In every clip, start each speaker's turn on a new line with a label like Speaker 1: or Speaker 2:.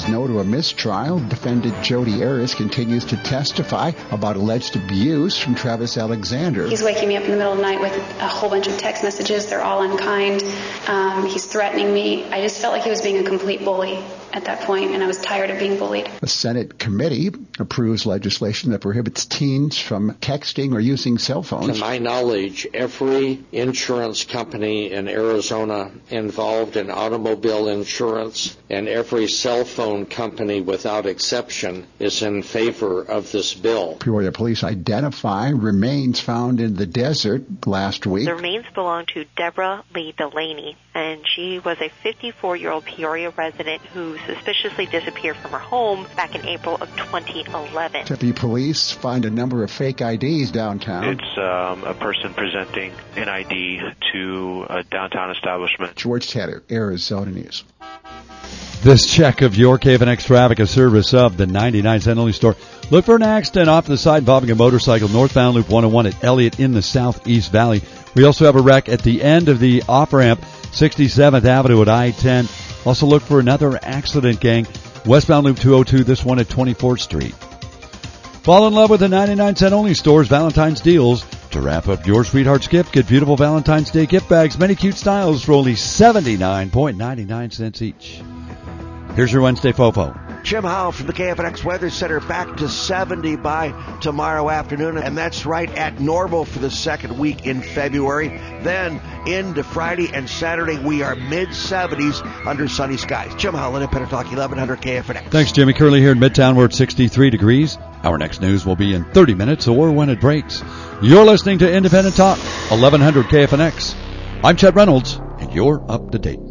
Speaker 1: no to a mistrial. Defendant Jody Aris continues to testify about alleged abuse from Travis Alexander.
Speaker 2: He's waking me up in the middle of the night with a whole bunch of text messages. They're all unkind. He's threatening me. I just felt like he was being a complete bully at that point, and I was tired of being bullied.
Speaker 1: The Senate committee approves legislation that prohibits teens from texting or using cell phones.
Speaker 3: To my knowledge, every insurance company in Arizona involved in automobile insurance and every cell phone company without exception is in favor of this bill.
Speaker 1: Peoria police identify remains found in the desert last week.
Speaker 4: The remains belong to Deborah Lee Delaney, and she was a 54-year-old Peoria resident who suspiciously disappeared from her home back in April of 2011.
Speaker 1: Tempe police find a number of fake IDs downtown.
Speaker 5: It's a person presenting an ID to a downtown establishment.
Speaker 1: George Tatter, Arizona News.
Speaker 6: This check of your KFNX traffic, a service of the 99-cent only store. Look for an accident off to the side involving a motorcycle northbound Loop 101 at Elliott in the Southeast Valley. We also have a wreck at the end of the off-ramp, 67th Avenue at I-10. Also look for another accident, gang. Westbound Loop 202, this one at 24th Street. Fall in love with the 99-cent only store's Valentine's deals. To wrap up your sweetheart's gift, get beautiful Valentine's Day gift bags, many cute styles for only 79.99 cents each. Here's your Wednesday Fofo.
Speaker 7: Jim Howell from the KFNX Weather Center, back to 70 by tomorrow afternoon, and that's right at normal for the second week in February. Then into Friday and Saturday, we are mid-70s under sunny skies. Jim Howell, Independent Talk, 1100 KFNX.
Speaker 6: Thanks, Jimmy. Currently here in Midtown, we're at 63 degrees. Our next news will be in 30 minutes or when it breaks. You're listening to Independent Talk, 1100 KFNX. I'm Chet Reynolds, and you're up to date.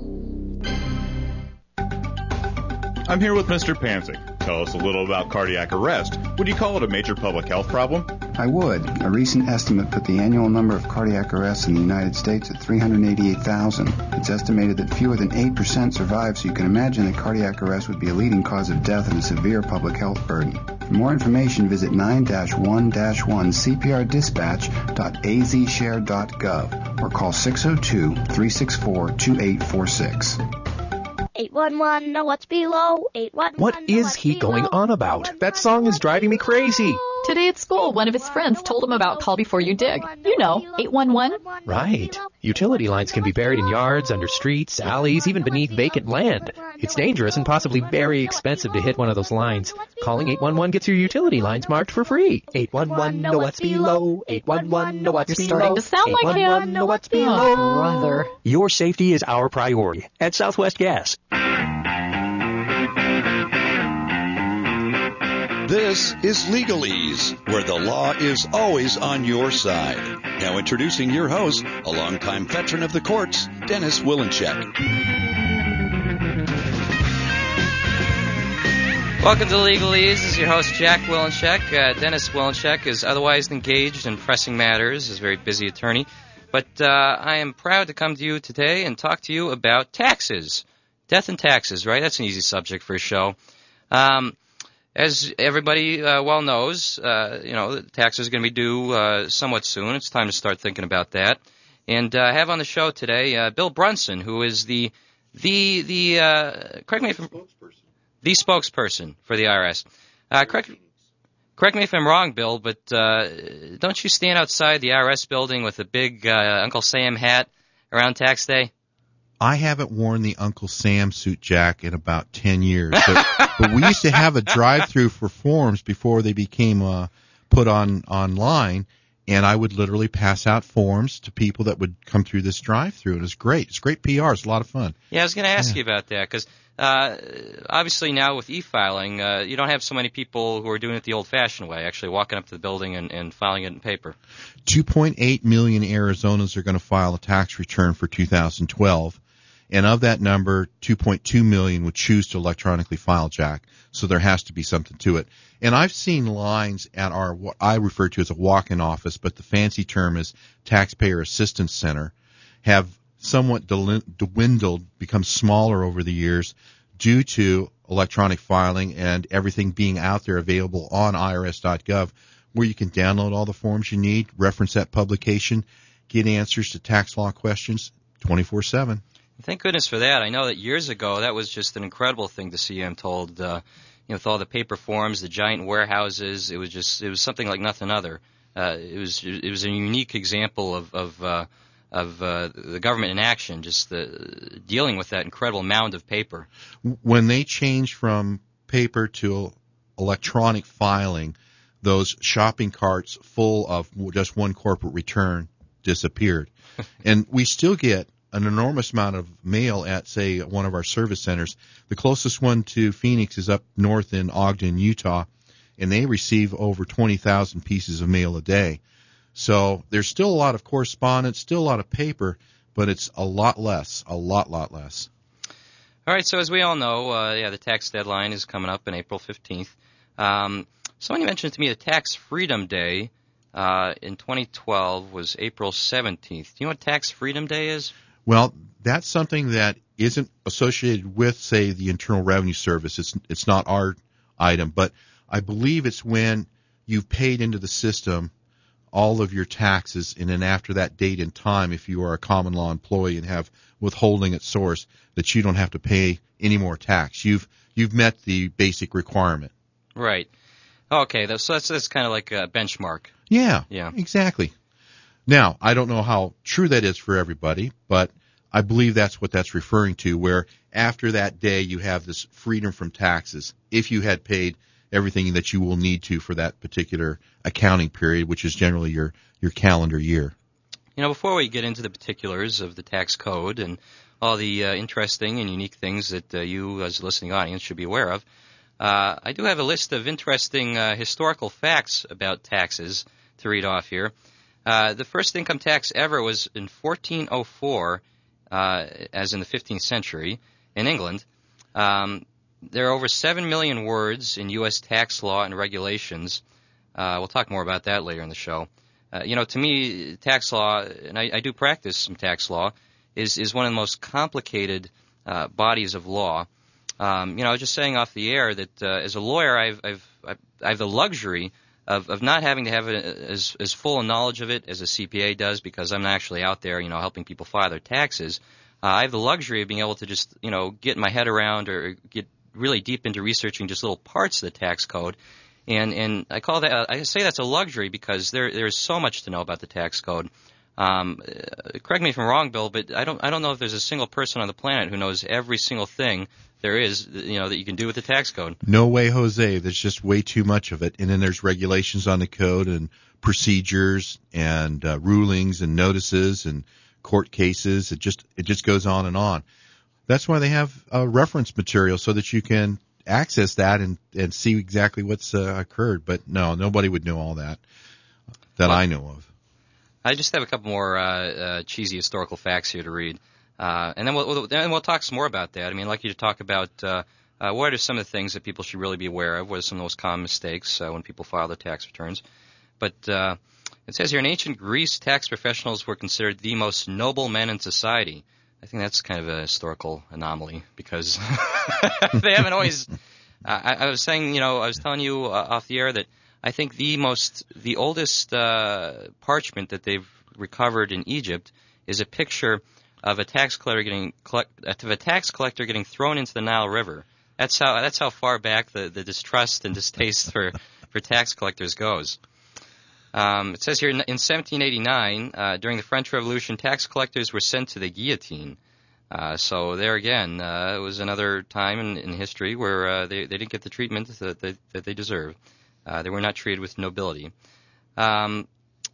Speaker 8: I'm here with Mr. Panzik. Tell us a little about cardiac arrest. Would you call it a major public health problem?
Speaker 9: I would. A recent estimate put the annual number of cardiac arrests in the United States at 388,000. It's estimated that fewer than 8% survive, so you can imagine that cardiac arrest would be a leading cause of death and a severe public health burden. For more information, visit 9-1-1cprdispatch.azshare.gov or call 602-364-2846.
Speaker 10: 811, know what's below. 811.
Speaker 11: What is he going on about? That song is driving me crazy.
Speaker 12: Today at school, one of his friends told him about Call Before You Dig. You know, 811.
Speaker 11: Right. Utility lines can be buried in yards, under streets, alleys, even beneath vacant land. It's dangerous and possibly very expensive to hit one of those lines. Calling 811 gets your utility lines marked for free. 811, know what's below. 811, know what's below.
Speaker 12: You're starting to sound like him.
Speaker 11: 811, know what's below.
Speaker 12: Oh, brother.
Speaker 11: Your safety is our priority at Southwest Gas.
Speaker 13: This is Legalese, where the law is always on your side. Now introducing your host, a longtime veteran of the courts, Dennis Willencheck.
Speaker 14: Welcome to Legalese. This is your host, Jack Willencheck. Dennis Willencheck is otherwise engaged in pressing matters, is a very busy attorney. But I am proud to come to you today and talk to you about taxes. Death and taxes, right? That's an easy subject for a show. As everybody well knows, the taxes are going to be due somewhat soon. It's time to start thinking about that. And I have on the show today Bill Brunson, who is the correct me if the spokesperson for the IRS. Correct me if I'm wrong, Bill, but don't you stand outside the IRS building with a big Uncle Sam hat around tax day?
Speaker 15: I haven't worn the Uncle Sam suit, Jack, in about 10 years. But we used to have a drive-through for forms before they became put online, and I would literally pass out forms to people that would come through this drive-through. It was great. It's great PR. It's a lot of fun.
Speaker 14: Yeah, I was going to ask you about that because obviously now with e-filing, you don't have so many people who are doing it the old-fashioned way, actually walking up to the building and filing it in paper.
Speaker 15: 2.8 million Arizonans are going to file a tax return for 2012. And of that number, 2.2 million would choose to electronically file, Jack. So there has to be something to it. And I've seen lines at our, what I refer to as a walk-in office, but the fancy term is Taxpayer Assistance Center, have somewhat dwindled, become smaller over the years due to electronic filing and everything being out there available on irs.gov, where you can download all the forms you need, reference that publication, get answers to tax law questions 24/7.
Speaker 14: Thank goodness for that. I know that years ago that was just an incredible thing to see. I'm told, with all the paper forms, the giant warehouses, it was something like nothing other. It was a unique example of the government in action, just dealing with that incredible mound of paper.
Speaker 15: When they changed from paper to electronic filing, those shopping carts full of just one corporate return disappeared. And we still get an enormous amount of mail at, say, one of our service centers. The closest one to Phoenix is up north in Ogden, Utah, and they receive over 20,000 pieces of mail a day. So there's still a lot of correspondence, still a lot of paper, but it's a lot less. All
Speaker 14: right, so as we all know, the tax deadline is coming up on April 15th. Somebody mentioned to me the Tax Freedom Day in 2012 was April 17th. Do you know what Tax Freedom Day is?
Speaker 15: Well, that's something that isn't associated with, say, the Internal Revenue Service. It's not our item, but I believe it's when you've paid into the system all of your taxes, and then after that date and time, if you are a common law employee and have withholding at source, that you don't have to pay any more tax. You've met the basic requirement.
Speaker 14: Right. Okay, so that's kind of like a benchmark.
Speaker 15: Yeah, exactly. Now, I don't know how true that is for everybody, but I believe that's what that's referring to, where after that day you have this freedom from taxes if you had paid everything that you will need to for that particular accounting period, which is generally your calendar year.
Speaker 14: Before we get into the particulars of the tax code and all the interesting and unique things that you as a listening audience should be aware of, I do have a list of interesting historical facts about taxes to read off here. The first income tax ever was in 1404, as in the 15th century, in England. There are over 7 million words in U.S. tax law and regulations. We'll talk more about that later in the show. To me, tax law, and I do practice some tax law, is one of the most complicated bodies of law. I was just saying off the air that as a lawyer, I have the luxury of not having to have as full a knowledge of it as a CPA does, because I'm not actually out there, helping people file their taxes. I have the luxury of being able to just, get my head around or get really deep into researching just little parts of the tax code. And I call that, I say that's a luxury because there is so much to know about the tax code. Correct me if I'm wrong, Bill, but I don't know if there's a single person on the planet who knows every single thing there is, that you can do with the tax code.
Speaker 15: No way, Jose. There's just way too much of it. And then there's regulations on the code and procedures and rulings and notices and court cases. It just goes on and on. That's why they have reference material so that you can access that and see exactly what's occurred. But no, nobody would know all that I know of.
Speaker 14: I just have a couple more cheesy historical facts here to read. And then we'll talk some more about that. I'd like you to talk about what are some of the things that people should really be aware of, what are some of those common mistakes when people file their tax returns. But it says here, in ancient Greece, tax professionals were considered the most noble men in society. I think that's kind of a historical anomaly because they haven't always I was saying, I was telling you off the air that I think the oldest parchment that they've recovered in Egypt is a picture of a tax collector getting thrown into the Nile River. That's how far back the distrust and distaste for tax collectors goes. It says here in 1789, during the French Revolution, tax collectors were sent to the guillotine. So there again, it was another time in history where they didn't get the treatment that they deserved. They were not treated with nobility. It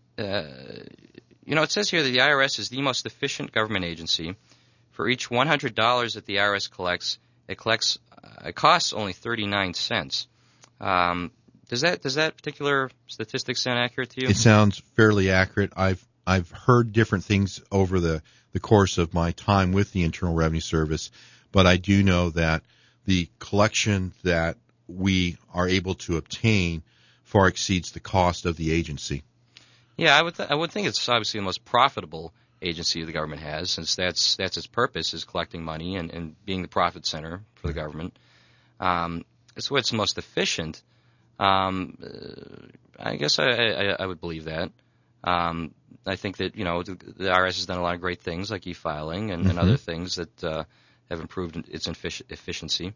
Speaker 14: says here that the IRS is the most efficient government agency. For each $100 that the IRS collects, it costs only 39 cents. Does that particular statistic sound accurate to you?
Speaker 15: It sounds fairly accurate. I've heard different things over the course of my time with the Internal Revenue Service, but I do know that the collection that we are able to obtain far exceeds the cost of the agency.
Speaker 14: Yeah, I would think it's obviously the most profitable agency the government has, since that's its purpose, is collecting money and being the profit center for the government. It's where it's the most efficient. I guess I would believe that. I think that, the IRS has done a lot of great things like e-filing and other things that have improved its efficiency.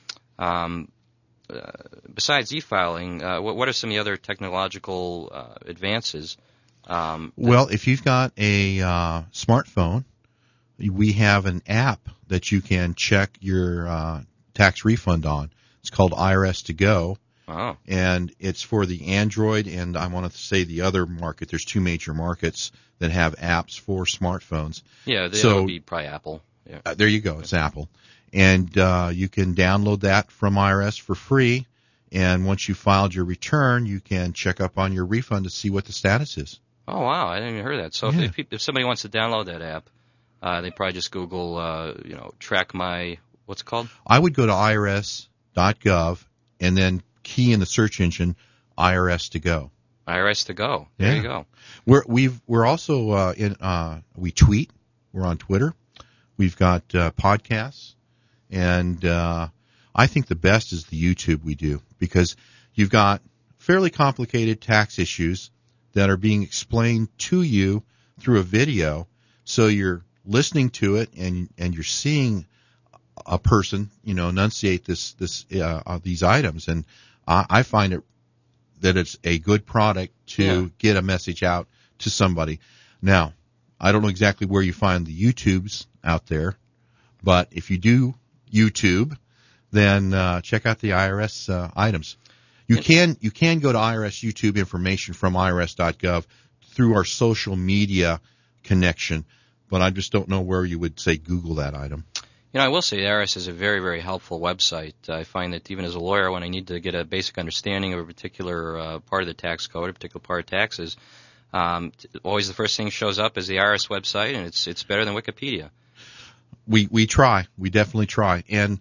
Speaker 14: Besides e-filing, what are some of the other technological advances?
Speaker 15: Well, if you've got a smartphone, we have an app that you can check your tax refund on. It's called IRS to Go.
Speaker 14: Oh.
Speaker 15: And it's for the Android and I want to say the other market. There's two major markets that have apps for smartphones.
Speaker 14: Yeah, that would be probably Apple. Yeah.
Speaker 15: There you go. It's Apple. And you can download that from IRS for free. And once you filed your return, you can check up on your refund to see what the status is.
Speaker 14: Oh, wow. I didn't even hear that. So if somebody wants to download that app, they probably just Google, track my, what's it called?
Speaker 15: I would go to irs.gov and then key in the search engine IRS to Go.
Speaker 14: IRS to Go. There you go.
Speaker 15: We're also we tweet. We're on Twitter. We've got podcasts, and I think the best is the YouTube we do because you've got fairly complicated tax issues that are being explained to you through a video, so you're listening to it and you're seeing a person, enunciate these items, and I find it that it's a good product to get a message out to somebody. Now, I don't know exactly where you find the YouTubes out there, but if you do YouTube, then check out the IRS items. You can go to IRS YouTube information from irs.gov through our social media connection, but I just don't know where you would say Google that item.
Speaker 14: I will say the IRS is a very, very helpful website. I find that even as a lawyer, when I need to get a basic understanding of a particular part of the tax code, a particular part of taxes, always the first thing that shows up is the IRS website, and it's better than Wikipedia.
Speaker 15: We try. We definitely try. And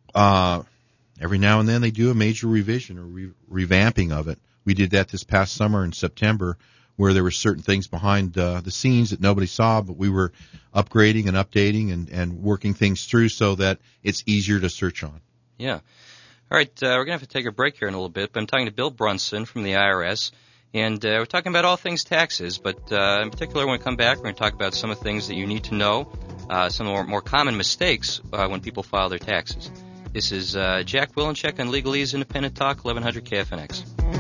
Speaker 15: every now and then they do a major revision or revamping of it. We did that this past summer in September, where there were certain things behind the scenes that nobody saw, but we were upgrading and updating and working things through so that it's easier to search on.
Speaker 14: Yeah. All right, we're going to have to take a break here in a little bit, but I'm talking to Bill Brunson from the IRS, and we're talking about all things taxes, but in particular when we come back, we're going to talk about some of the things that you need to know, some of the more common mistakes when people file their taxes. This is Jack Willencheck on Legalese Independent Talk, 1100 KFNX.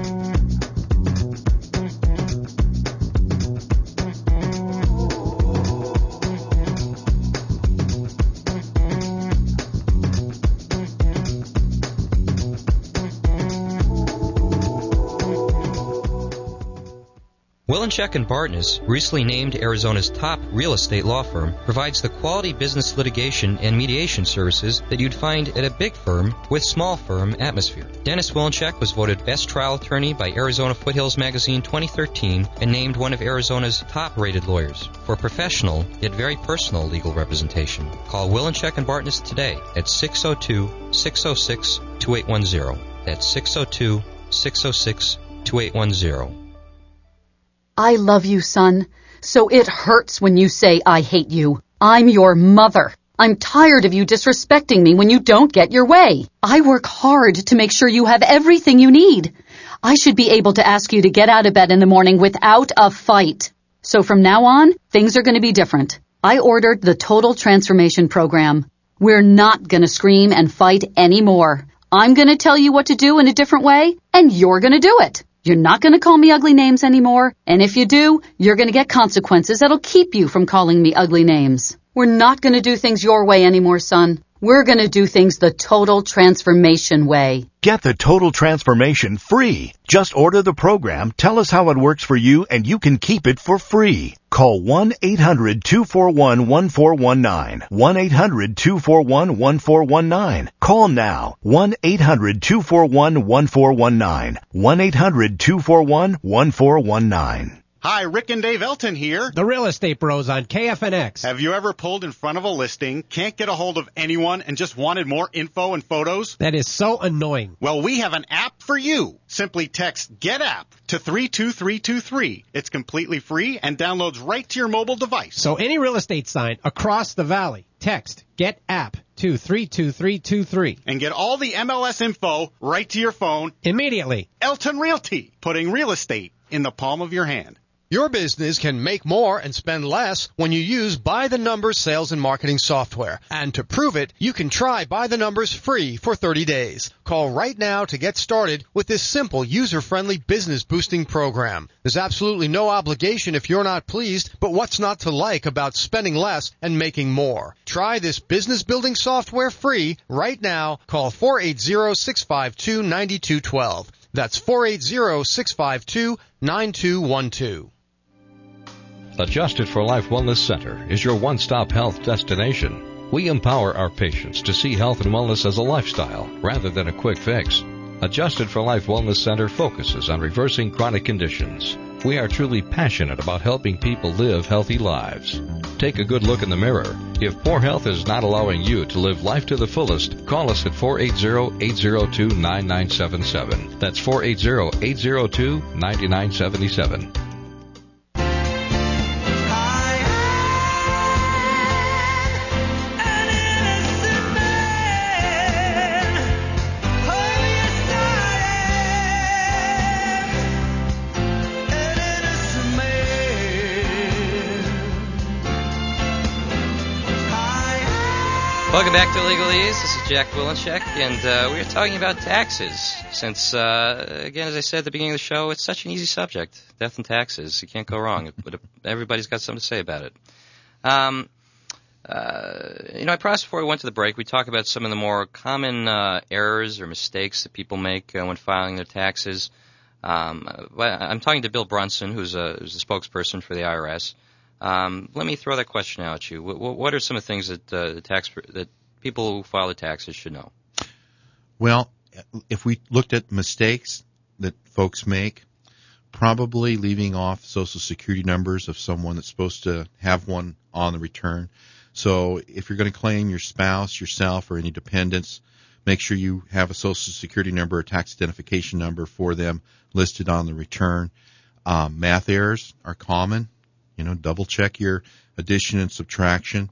Speaker 14: Willencheck & Bartness, recently named Arizona's top real estate law firm, provides the quality business litigation and mediation services that you'd find at a big firm with small firm atmosphere. Dennis Willencheck was voted Best Trial Attorney by Arizona Foothills Magazine 2013 and named one of Arizona's top-rated lawyers for professional yet very personal legal representation. Call Willencheck & Bartness today at 602-606-2810. That's 602-606-2810.
Speaker 16: I love you, son, so it hurts when you say I hate you. I'm your mother. I'm tired of you disrespecting me when you don't get your way. I work hard to make sure you have everything you need. I should be able to ask you to get out of bed in the morning without a fight. So from now on, things are going to be different. I ordered the Total Transformation Program. We're not going to scream and fight anymore. I'm going to tell you what to do in a different way, and you're going to do it. You're not going to call me ugly names anymore, and if you do, you're going to get consequences that'll keep you from calling me ugly names. We're not going to do things your way anymore, son. We're going to do things the Total Transformation way.
Speaker 17: Get the Total Transformation free. Just order the program, tell us how it works for you, and you can keep it for free. Call 1-800-241-1419. 1-800-241-1419. Call now. 1-800-241-1419. 1-800-241-1419.
Speaker 18: Hi, Rick and Dave Elton here.
Speaker 19: The Real Estate Bros on KFNX.
Speaker 18: Have you ever pulled in front of a listing, can't get a hold of anyone, and just wanted more info and photos?
Speaker 19: That is so annoying.
Speaker 18: Well, we have an app for you. Simply text GET APP to 32323. It's completely free and downloads right to your mobile device.
Speaker 19: So any real estate sign across the valley, text GET APP to 32323.
Speaker 18: And get all the MLS info right to your phone
Speaker 19: immediately.
Speaker 18: Elton Realty, putting real estate in the palm of your hand.
Speaker 20: Your business can make more and spend less when you use By the Numbers sales and marketing software. And to prove it, you can try By the Numbers free for 30 days. Call right now to get started with this simple, user-friendly business boosting program. There's absolutely no obligation if you're not pleased, but what's not to like about spending less and making more? Try this business building software free right now. Call 480-652-9212. That's 480-652-9212.
Speaker 21: Adjusted for Life Wellness Center is your one-stop health destination. We empower our patients to see health and wellness as a lifestyle rather than a quick fix. Adjusted for Life Wellness Center focuses on reversing chronic conditions. We are truly passionate about helping people live healthy lives. Take a good look in the mirror. If poor health is not allowing you to live life to the fullest, call us at 480-802-9977. That's 480-802-9977.
Speaker 14: Welcome back to Legalese. This is Jack Willencheck, and we are talking about taxes. Since, again, as I said at the beginning of the show, it's such an easy subject. Death and taxes. You can't go wrong. But everybody's got something to say about it. I promised before we went to the break, we talk about some of the more common errors or mistakes that people make when filing their taxes. I'm talking to Bill Brunson, who's a spokesperson for the IRS. Let me throw that question out at you. What are some of the things that that people who file the taxes should know?
Speaker 15: Well, if we looked at mistakes that folks make, probably leaving off Social Security numbers of someone that's supposed to have one on the return. So if you're going to claim your spouse, yourself, or any dependents, make sure you have a Social Security number or tax identification number for them listed on the return. Math errors are common. Double check your addition and subtraction.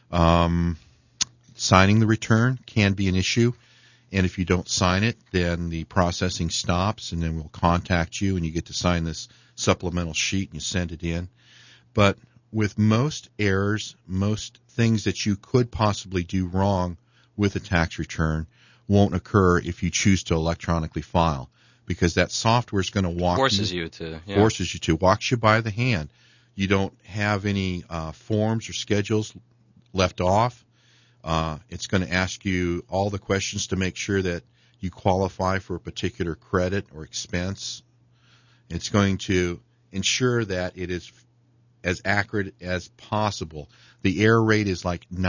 Speaker 15: Signing the return can be an issue. And if you don't sign it, then the processing stops, and then we'll contact you, and you get to sign this supplemental sheet, and you send it in. But with most errors, most things that you could possibly do wrong with a tax return won't occur if you choose to electronically file, because that software is going to walks you to, walks you by the hand. You don't have any forms or schedules left off. It's going to ask you all the questions to make sure that you qualify for a particular credit or expense. It's going to ensure that it is as accurate as possible. The error rate is like is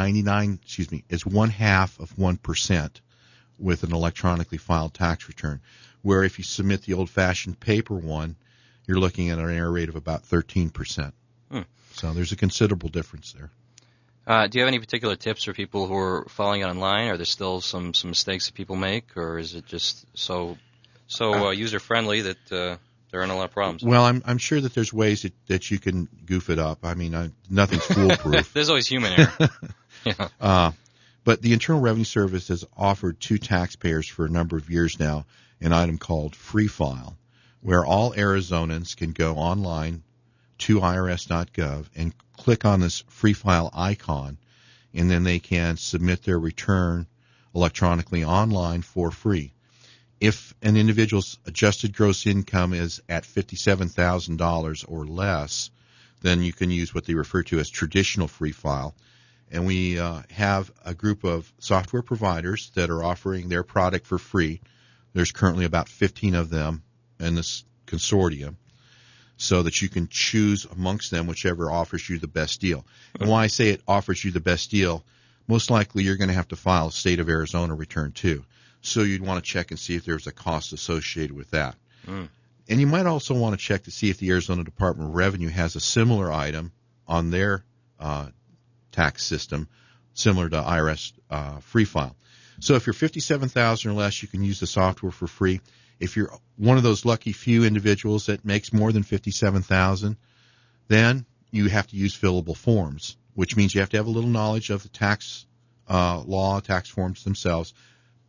Speaker 15: 0.5% with an electronically filed tax return, where if you submit the old-fashioned paper one, you're looking at an error rate of about 13%. So there's a considerable difference there.
Speaker 14: Do you have any particular tips for people who are following it online? Are there still some mistakes that people make, or is it just so user-friendly that there aren't a lot of problems?
Speaker 15: Well, I'm sure that there's ways that you can goof it up. I mean, nothing's foolproof.
Speaker 14: There's always human error. Yeah.
Speaker 15: But the Internal Revenue Service has offered to taxpayers for a number of years now an item called Free File, where all Arizonans can go online to irs.gov and click on this Free File icon, and then they can submit their return electronically online for free. If an individual's adjusted gross income is at $57,000 or less, then you can use what they refer to as traditional Free File. And we have a group of software providers that are offering their product for free. There's currently about 15 of them in this consortium, so that you can choose amongst them whichever offers you the best deal. And why I say it offers you the best deal, most likely you're going to have to file a state of Arizona return too. So you'd want to check and see if there's a cost associated with that. And you might also want to check to see if the Arizona Department of Revenue has a similar item on their tax system, similar to IRS Free File. So if you're $57,000 or less, you can use the software for free. If you're one of those lucky few individuals that makes more than $57,000, then you have to use fillable forms, which means you have to have a little knowledge of the tax law, tax forms themselves.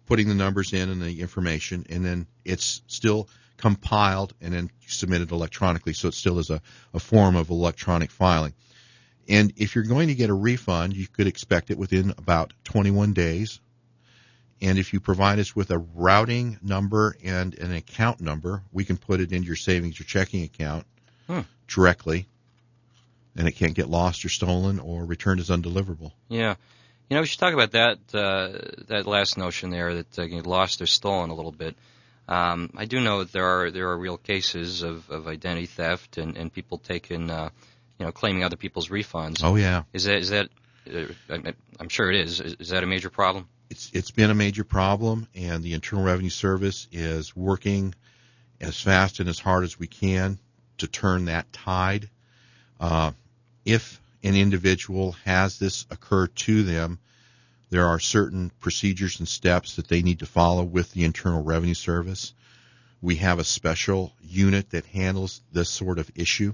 Speaker 15: putting the numbers in and the information, and then it's still compiled and then submitted electronically, so it still is a form of electronic filing. And if you're going to get a refund, you could expect it within about 21 days. And if you provide us with a routing number and an account number, we can put it into your savings or checking account directly, and it can't get lost or stolen or returned as undeliverable.
Speaker 14: Yeah. You know, we should talk about that last notion there, that get lost or stolen a little bit. I do know that there are real cases of identity theft and people taking, claiming other people's refunds.
Speaker 15: Oh yeah.
Speaker 14: Is that? I'm sure it is. Is that a major problem?
Speaker 15: It's been a major problem, and the Internal Revenue Service is working as fast and as hard as we can to turn that tide. If an individual has this occur to them, there are certain procedures and steps that they need to follow with the Internal Revenue Service. We have a special unit that handles this sort of issue.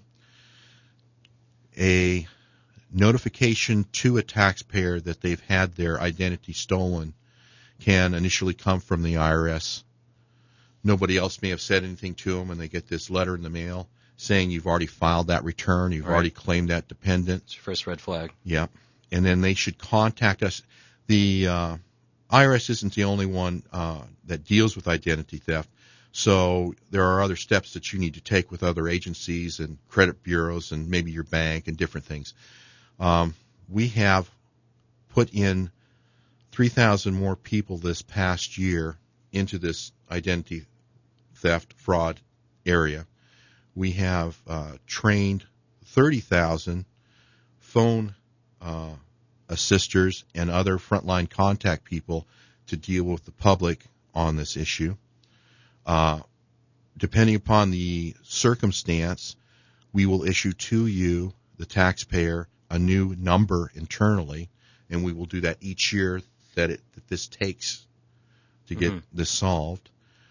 Speaker 15: A notification to a taxpayer that they've had their identity stolen can initially come from the IRS. Nobody else may have said anything to them, and they get this letter in the mail saying you've already filed that return, you've already claimed that dependent.
Speaker 14: It's your first red flag.
Speaker 15: Yeah. And then they should contact us. The IRS isn't the only one that deals with identity theft, so there are other steps that you need to take with other agencies and credit bureaus and maybe your bank and different things. We have put in 3,000 more people this past year into this identity theft fraud area. We have trained 30,000 phone assisters and other frontline contact people to deal with the public on this issue. Depending upon the circumstance, we will issue to you, the taxpayer, a new number internally, and we will do that each year that this takes to get this solved.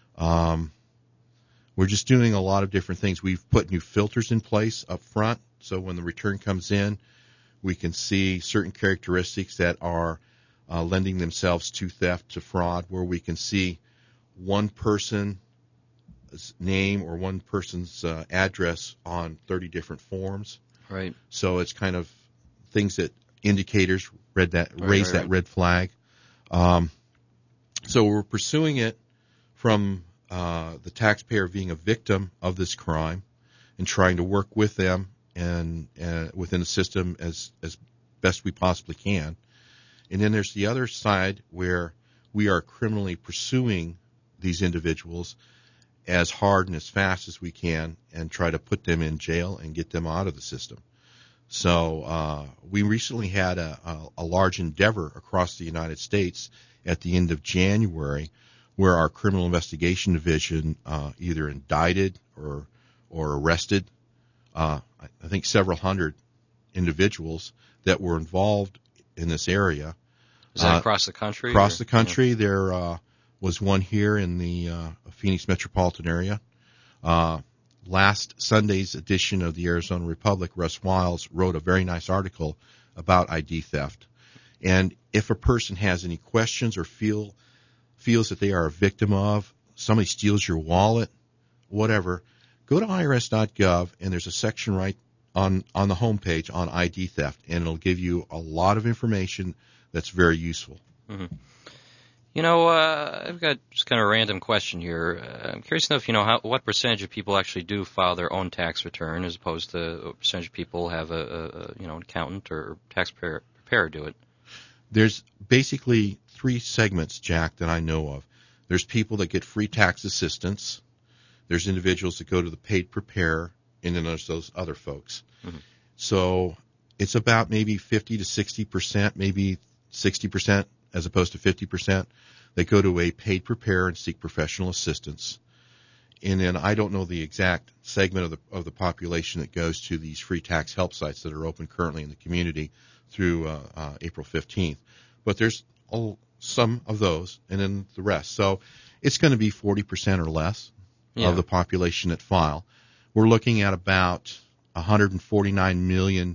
Speaker 15: We're just doing a lot of different things. We've put new filters in place up front, so when the return comes in, we can see certain characteristics that are lending themselves to theft, to fraud, where we can see one person's name or one person's address on 30 different forms.
Speaker 14: Right.
Speaker 15: So it's kind of things that indicators raise that red flag. So we're pursuing it from the taxpayer being a victim of this crime and trying to work with them and within the system as best we possibly can. And then there's the other side where we are criminally pursuing these individuals as hard and as fast as we can and try to put them in jail and get them out of the system. So we recently had a large endeavor across the United States at the end of January where our Criminal Investigation Division either indicted or arrested I think several hundred individuals that were involved in this area.
Speaker 14: Is that across the country?
Speaker 15: Across the country. There was one here in the Phoenix metropolitan area. Last Sunday's edition of the Arizona Republic, Russ Wiles wrote a very nice article about ID theft. And if a person has any questions or feels that they are a victim of, somebody steals your wallet, whatever, go to irs.gov, and there's a section right on the homepage on ID theft, and it'll give you a lot of information that's very useful.
Speaker 14: Mm-hmm. You know, I've got just kind of a random question here. I'm curious to know if you know what percentage of people actually do file their own tax return, as opposed to what percentage of people have an accountant or tax preparer do it.
Speaker 15: There's basically three segments, Jack, that I know of. There's people that get free tax assistance. There's individuals that go to the paid preparer, and then there's those other folks. Mm-hmm. So it's about maybe 50 to 60%, maybe 60% as opposed to 50%. They go to a paid preparer and seek professional assistance. And then I don't know the exact segment of the population that goes to these free tax help sites that are open currently in the community through April 15th. But there's some of those, and then the rest. So it's going to be 40% or less of the population that file. We're looking at about 149 million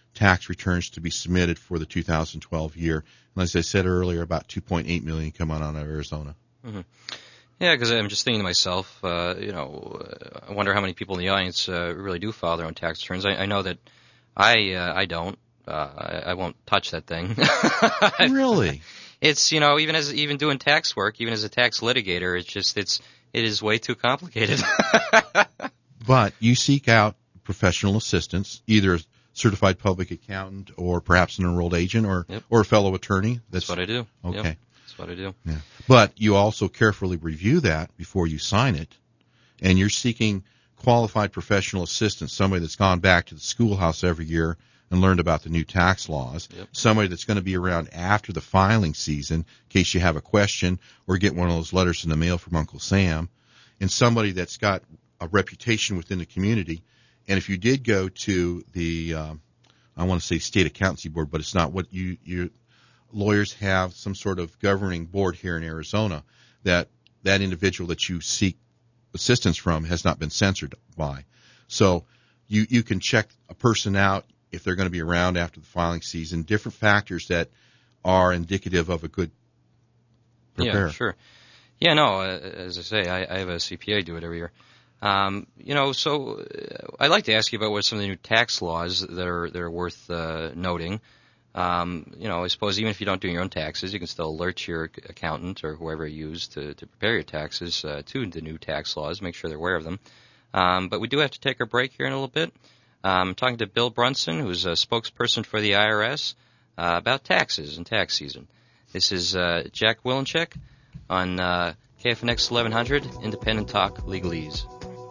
Speaker 15: tax returns to be submitted for the 2012 year. And as I said earlier, about 2.8 million come out of Arizona.
Speaker 14: Mm-hmm. Yeah, because I'm just thinking to myself, I wonder how many people in the audience really do file their own tax returns. I know that I don't. I won't touch that thing.
Speaker 15: Really?
Speaker 14: It's, even doing tax work, even as a tax litigator, it is way too complicated.
Speaker 15: But you seek out professional assistance, either a certified public accountant or perhaps an enrolled agent or a fellow attorney.
Speaker 14: That's what I do.
Speaker 15: Okay.
Speaker 14: Yep. That's what I do.
Speaker 15: Yeah. But you also carefully review that before you sign it, and you're seeking qualified professional assistance, somebody that's gone back to the schoolhouse every year and learned about the new tax laws, somebody that's going to be around after the filing season in case you have a question or get one of those letters in the mail from Uncle Sam, and somebody that's got a reputation within the community. And if you did go to the, I want to say state accountancy board, but it's not what you lawyers have some sort of governing board here in Arizona that individual that you seek assistance from has not been censored by. So you can check a person out if they're going to be around after the filing season, different factors that are indicative of a good preparer.
Speaker 14: Yeah, sure. Yeah, no, as I say, I have a CPA do it every year. So I'd like to ask you about what some of the new tax laws that are worth noting. I suppose even if you don't do your own taxes, you can still alert your accountant or whoever you use to prepare your taxes to the new tax laws, make sure they're aware of them. But we do have to take a break here in a little bit. I'm talking to Bill Brunson, who's a spokesperson for the IRS, about taxes and tax season. This is Jack Wilenchek on KFNX 1100, Independent Talk, Legalese.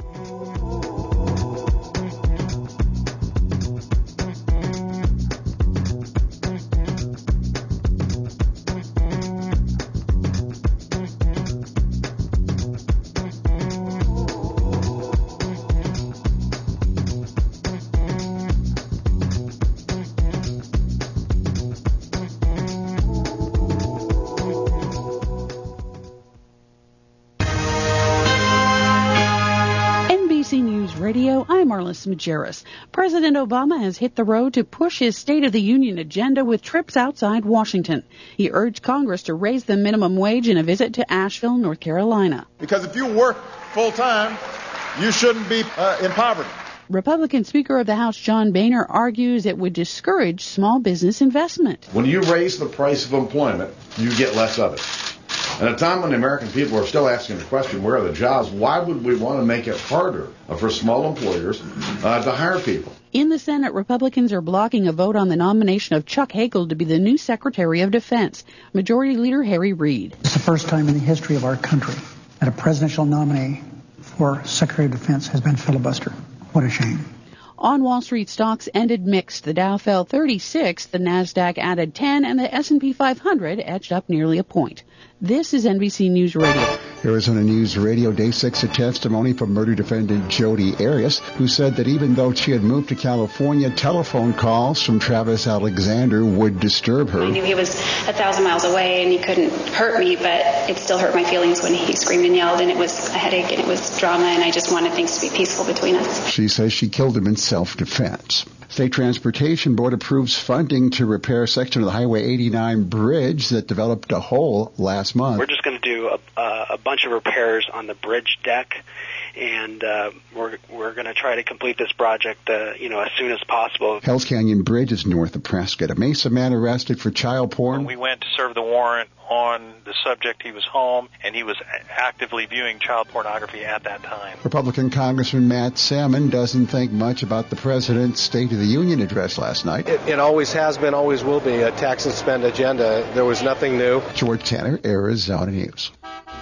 Speaker 2: I'm Marlis Majerus. President Obama has hit the road to push his State of the Union agenda with trips outside Washington. He urged Congress to raise the minimum wage in a visit to Asheville, North Carolina.
Speaker 22: Because if you work full-time, you shouldn't be in poverty.
Speaker 2: Republican Speaker of the House John Boehner argues it would discourage small business investment.
Speaker 22: When you raise the price of employment, you get less of it. At a time when the American people are still asking the question, where are the jobs, why would we want to make it harder for small employers to hire people?
Speaker 2: In the Senate, Republicans are blocking a vote on the nomination of Chuck Hagel to be the new Secretary of Defense. Majority Leader Harry Reid.
Speaker 23: It's the first time in the history of our country that a presidential nominee for Secretary of Defense has been filibustered. What a shame.
Speaker 2: On Wall Street, stocks ended mixed. The Dow fell 36, the Nasdaq added 10, and the S&P 500 edged up nearly a point. This is NBC News Radio.
Speaker 1: Arizona News Radio, Day 6, a testimony from murder defendant Jodi Arias, who said that even though she had moved to California, telephone calls from Travis Alexander would disturb her.
Speaker 24: I knew he was 1,000 miles away and he couldn't hurt me, but it still hurt my feelings when he screamed and yelled, and it was a headache and it was drama, and I just wanted things to be peaceful between us.
Speaker 1: She says she killed him in self-defense. State Transportation Board approves funding to repair a section of the Highway 89 bridge that developed a hole last month.
Speaker 25: We're just going to do a bunch of repairs on the bridge deck, and we're going to try to complete this project as soon as possible.
Speaker 1: Hell's Canyon Bridge is north of Prescott. A Mesa man arrested for child porn.
Speaker 26: When we went to serve the warrant on the subject, he was home, and he was actively viewing child pornography at that time.
Speaker 1: Republican Congressman Matt Salmon doesn't think much about the President's State of the Union address last night.
Speaker 27: It always has been, always will be a tax and spend agenda. There was nothing new.
Speaker 1: George Tanner, Arizona News.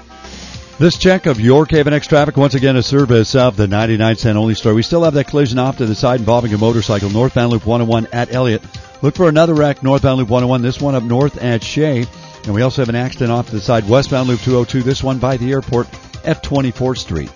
Speaker 6: This check of your KFNX traffic, once again, a service of the 99-cent only store. We still have that collision off to the side involving a motorcycle, northbound Loop 101 at Elliott. Look for another wreck northbound Loop 101, this one up north at Shea. And we also have an accident off to the side, westbound Loop 202, this one by the airport at 24th Street.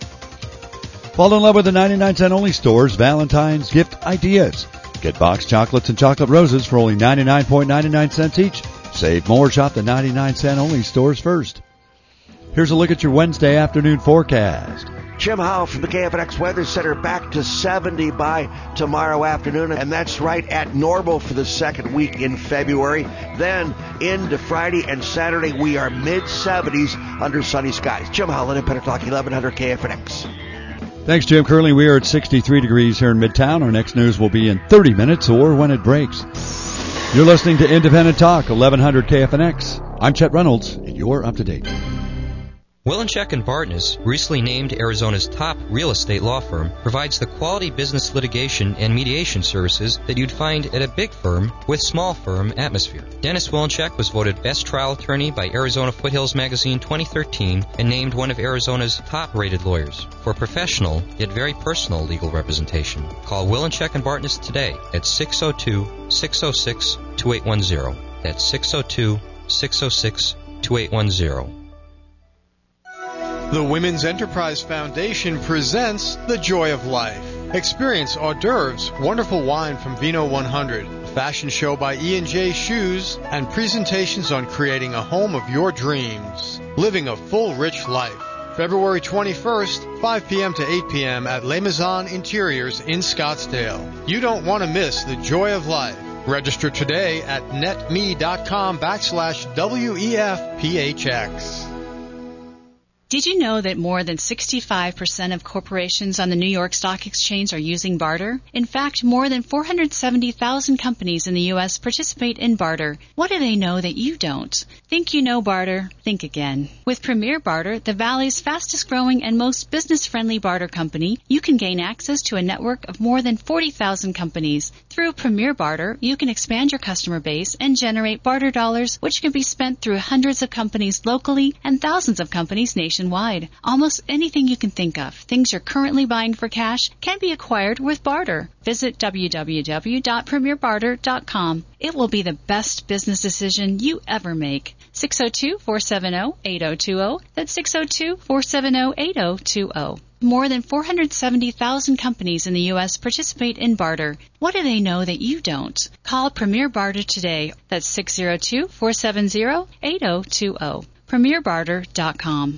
Speaker 6: Fall in love with the 99-cent only store's Valentine's gift ideas. Get boxed chocolates and chocolate roses for only 99.99 cents each. Save more, shop the 99-cent only stores first. Here's a look at your Wednesday afternoon forecast.
Speaker 3: Jim Howell from the KFNX Weather Center. Back to 70 by tomorrow afternoon, and that's right at normal for the second week in February. Then into Friday and Saturday, we are mid-70s under sunny skies. Jim Howell, Independent Talk 1100 KFNX.
Speaker 6: Thanks, Jim. Currently, we are at 63 degrees here in Midtown. Our next news will be in 30 minutes or when it breaks. You're listening to Independent Talk 1100 KFNX. I'm Chet Reynolds, and you're up to date.
Speaker 4: Willencheck & Bartness, recently named Arizona's top real estate law firm, provides the quality business litigation and mediation services that you'd find at a big firm with small firm atmosphere. Dennis Willencheck was voted Best Trial Attorney by Arizona Foothills Magazine 2013 and named one of Arizona's top-rated lawyers for professional yet very personal legal representation. Call Willencheck & Bartness today at 602-606-2810. That's 602-606-2810.
Speaker 20: The Women's Enterprise Foundation presents The Joy of Life. Experience hors d'oeuvres, wonderful wine from Vino 100, a fashion show by E&J Shoes, and presentations on creating a home of your dreams. Living a full, rich life. February 21st, 5 p.m. to 8 p.m. at Les Maisons Interiors in Scottsdale. You don't want to miss The Joy of Life. Register today at netme.com/WEFPHX.
Speaker 5: Did you know that more than 65% of corporations on the New York Stock Exchange are using barter? In fact, more than 470,000 companies in the U.S. participate in barter. What do they know that you don't? Think you know barter? Think again. With Premier Barter, the Valley's fastest growing and most business-friendly barter company, you can gain access to a network of more than 40,000 companies. Through Premier Barter, you can expand your customer base and generate barter dollars, which can be spent through hundreds of companies locally and thousands of companies nationwide. Almost anything you can think of, things you're currently buying for cash, can be acquired with barter. Visit www.premierbarter.com. It will be the best business decision you ever make. 602-470-8020. That's 602-470-8020. More than 470,000 companies in the U.S. participate in barter. What do they know that you don't? Call Premier Barter today. That's 602-470-8020. premierbarter.com.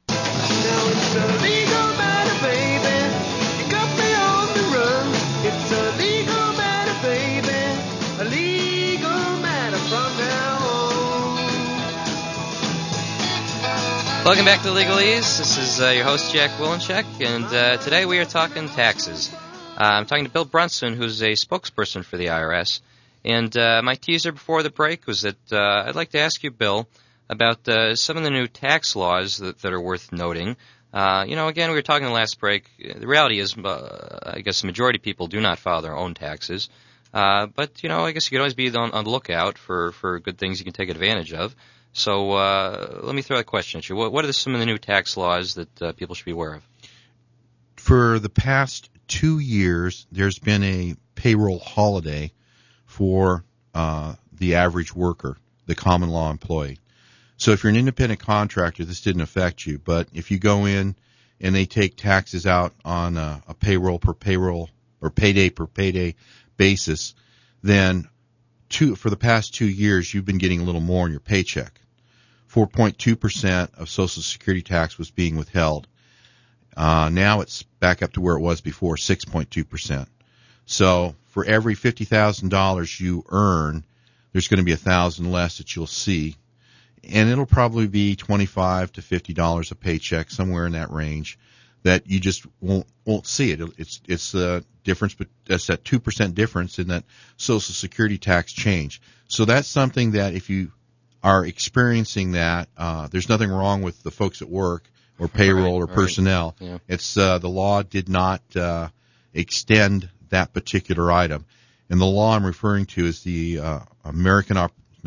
Speaker 14: Welcome back to Legalese. This is your host, Jack Willencheck, and today we are talking taxes. I'm talking to Bill Brunson, who's a spokesperson for the IRS. And my teaser before the break was that I'd like to ask you, Bill, about some of the new tax laws that are worth noting. Again, we were talking in the last break. The reality is, I guess the majority of people do not file their own taxes. But, I guess you could always be on the lookout for good things you can take advantage of. So let me throw that question at you. What are some of the new tax laws that people should be aware of?
Speaker 15: For the past 2 years, there's been a payroll holiday for the average worker, the common law employee. So if you're an independent contractor, this didn't affect you. But if you go in and they take taxes out on a payroll per payroll or payday per payday basis, then for the past 2 years, you've been getting a little more in your paycheck. 4.2% of Social Security tax was being withheld. Now it's back up to where it was before, 6.2%. So for every $50,000 you earn, there's going to be $1,000 less that you'll see. And it'll probably be $25 to $50 a paycheck, somewhere in that range, that you just won't see it. It's the difference, but that's that 2% difference in that Social Security tax change. So that's something that if you are experiencing that, there's nothing wrong with the folks at work or payroll or personnel.
Speaker 14: Yeah.
Speaker 15: It's the law did not extend that particular item. And the law I'm referring to is the American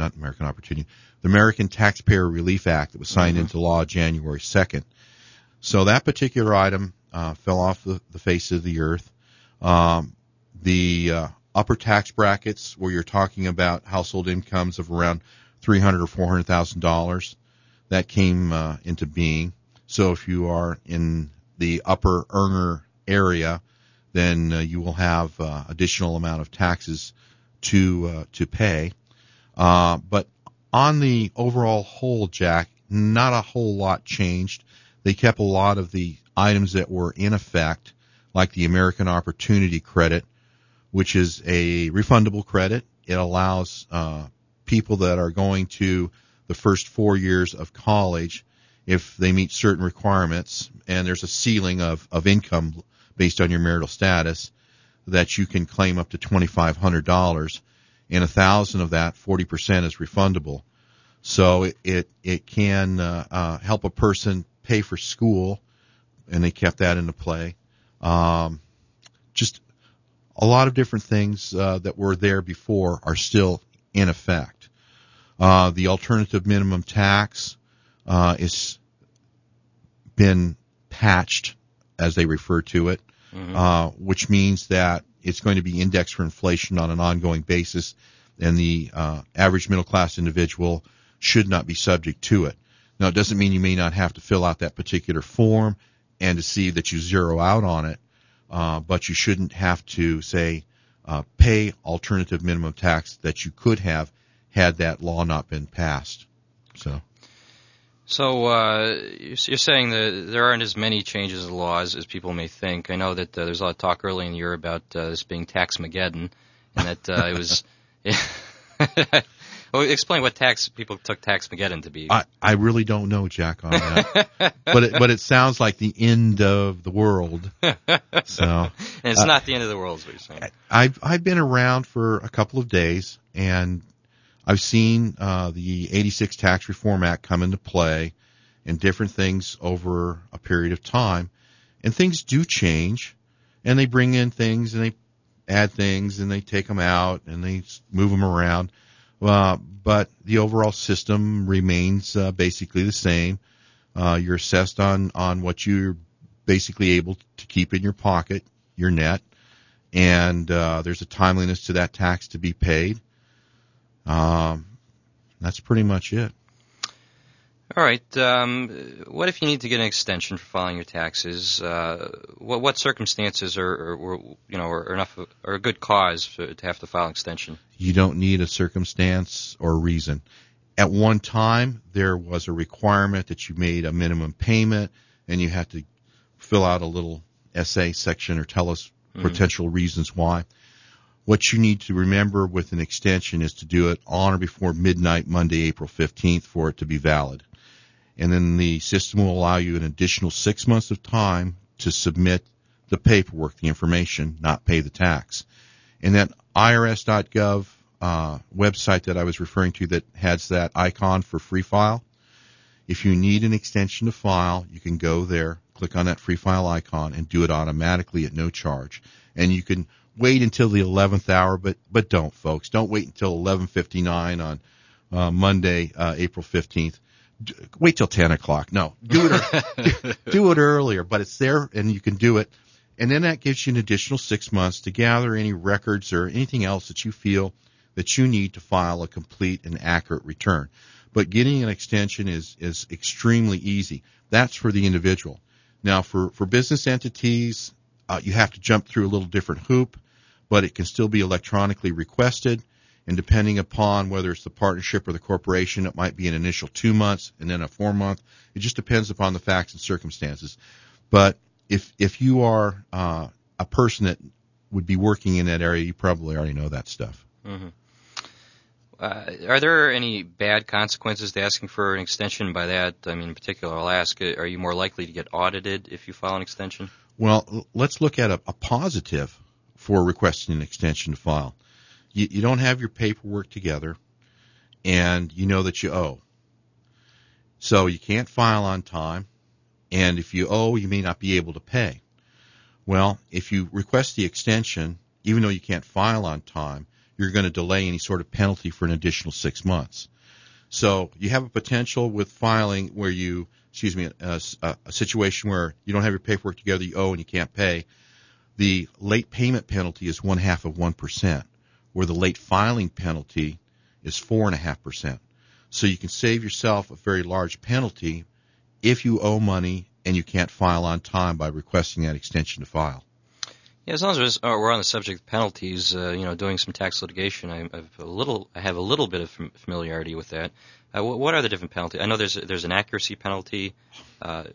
Speaker 15: Taxpayer Relief Act that was signed into law January 2nd. So that particular item fell off the face of the earth. The upper tax brackets, where you're talking about household incomes of around $300,000 or $400,000, that came into being. So if you are in the upper earner area, then you will have additional amount of taxes to pay. But on the overall whole, Jack, not a whole lot changed. They kept a lot of the items that were in effect, like the American Opportunity Credit, which is a refundable credit. It allows people that are going to the first 4 years of college, if they meet certain requirements, and there's a ceiling of income based on your marital status, that you can claim up to $2,500, and $1,000 of that, 40%, is refundable. So it can help a person pay for school, and they kept that into play. Just a lot of different things that were there before are still in effect. The alternative minimum tax is been patched, as they refer to it, which means that it's going to be indexed for inflation on an ongoing basis, and the average middle-class individual should not be subject to it. Now, it doesn't mean you may not have to fill out that particular form and to see that you zero out on it, but you shouldn't have to, say, pay alternative minimum tax that you could have had that law not been passed.
Speaker 14: So you're saying that there aren't as many changes to the laws as people may think. I know that there's a lot of talk early in the year about this being Taxmageddon, and that it was... Well, explain what people took Taxmageddon to be.
Speaker 15: I really don't know, Jack, on that. but it sounds like the end of the world. So,
Speaker 14: and it's not the end of the world, is what you're saying.
Speaker 15: I've been around for a couple of days, and I've seen the 86 Tax Reform Act come into play and different things over a period of time. And things do change, and they bring in things, and they add things, and they take them out, and they move them around. But the overall system remains basically the same. You're assessed on what you're basically able to keep in your pocket, your net, and there's a timeliness to that tax to be paid. That's pretty much it.
Speaker 14: All right. What if you need to get an extension for filing your taxes? What circumstances are enough or a good cause to have to file an extension?
Speaker 15: You don't need a circumstance or reason. At one time, there was a requirement that you made a minimum payment, and you had to fill out a little essay section or tell us potential reasons why. What you need to remember with an extension is to do it on or before midnight, Monday, April 15th, for it to be valid. And then the system will allow you an additional 6 months of time to submit the paperwork, the information, not pay the tax. And that IRS.gov website that I was referring to that has that icon for free file, if you need an extension to file, you can go there, click on that free file icon, and do it automatically at no charge. And you can wait until the 11th hour, but don't, folks. Don't wait until 11:59 on Monday, April 15th. Wait till 10 o'clock. No, do it earlier, but it's there and you can do it. And then that gives you an additional 6 months to gather any records or anything else that you feel that you need to file a complete and accurate return. But getting an extension is extremely easy. That's for the individual. Now, for business entities, you have to jump through a little different hoop, but it can still be electronically requested. And depending upon whether it's the partnership or the corporation, it might be an initial 2 months and then a 4 month. It just depends upon the facts and circumstances. But if you are a person that would be working in that area, you probably already know that stuff.
Speaker 14: Mm-hmm. Are there any bad consequences to asking for an extension? By that, I mean, in particular, I'll ask, are you more likely to get audited if you file an extension?
Speaker 15: Well, let's look at a positive for requesting an extension to file. You don't have your paperwork together, and you know that you owe. So you can't file on time, and if you owe, you may not be able to pay. Well, if you request the extension, even though you can't file on time, you're going to delay any sort of penalty for an additional 6 months. So you have a potential with filing where a situation where you don't have your paperwork together, you owe, and you can't pay. The late payment penalty is 0.5%. Where the late filing penalty is 4.5%. So you can save yourself a very large penalty if you owe money and you can't file on time by requesting that extension to file.
Speaker 14: Yeah, as long as we're on the subject of penalties, doing some tax litigation, I have a little bit of familiarity with that. What are the different penalties? I know there's an accuracy penalty.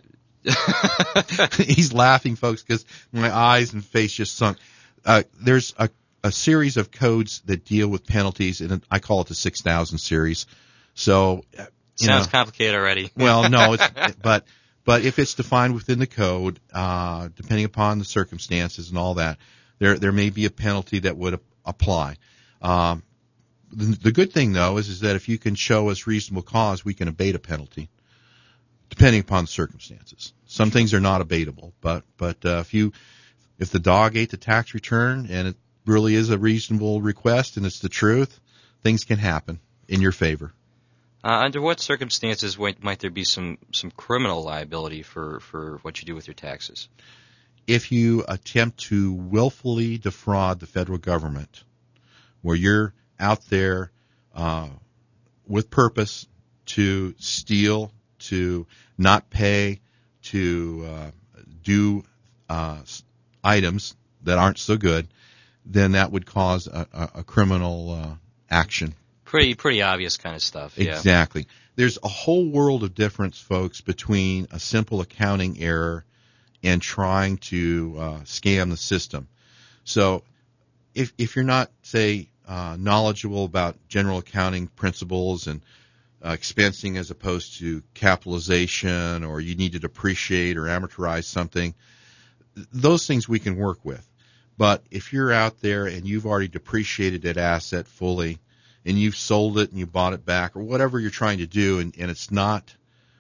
Speaker 15: He's laughing, folks, because my eyes and face just sunk. There's a series of codes that deal with penalties, and I call it the 6000 series. So,
Speaker 14: sounds complicated already.
Speaker 15: Well, no, but if it's defined within the code, depending upon the circumstances and all that, there may be a penalty that would apply. The good thing, though, is that if you can show us reasonable cause, we can abate a penalty, depending upon the circumstances. Some things are not abatable, but if the dog ate the tax return and it really is a reasonable request and it's the truth, things can happen in your favor.
Speaker 14: Under what circumstances might there be some criminal liability for what you do with your taxes?
Speaker 15: If you attempt to willfully defraud the federal government, where you're out there with purpose to steal, to not pay, to do items that aren't so good, then that would cause a criminal action.
Speaker 14: Pretty obvious kind of stuff. Yeah.
Speaker 15: Exactly. There's a whole world of difference, folks, between a simple accounting error and trying to scam the system. So if you're not, say, knowledgeable about general accounting principles and expensing as opposed to capitalization, or you need to depreciate or amortize something, those things we can work with. But if you're out there and you've already depreciated that asset fully and you've sold it and you bought it back, or whatever you're trying to do, and it's not